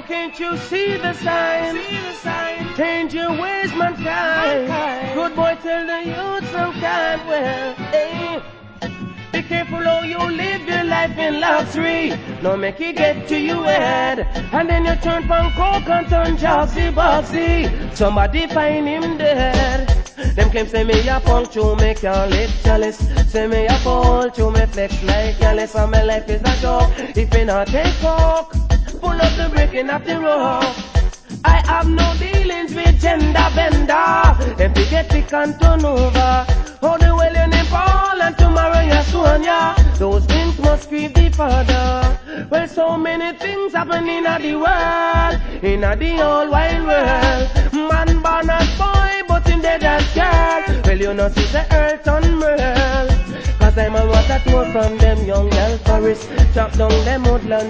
can't you see the sign? Change your ways, mankind. Good boy, tell the youth sometime. Well, hey, be careful how you live your life in luxury. No make it get to your head, and then you turn from coke and turn Jobsy Boxy. Somebody find him dead. Them claim say me a punk to make your lip jealous. Say me a fool to me flex like jealous. And my life is a joke. If you not take coke, pull up the breaking of the rope. I have no dealings with gender bender. If you get sick and turn over, how the well you name Paul and tomorrow you're Sonia. Those things must grieve the Father. Well, so many things happen in the world, in the whole wide world. Man born as boy, but him dead as girl. Well, you know see the earth unmerled. Cause I'm a water tour from them young girl forest. Chop down them woodland.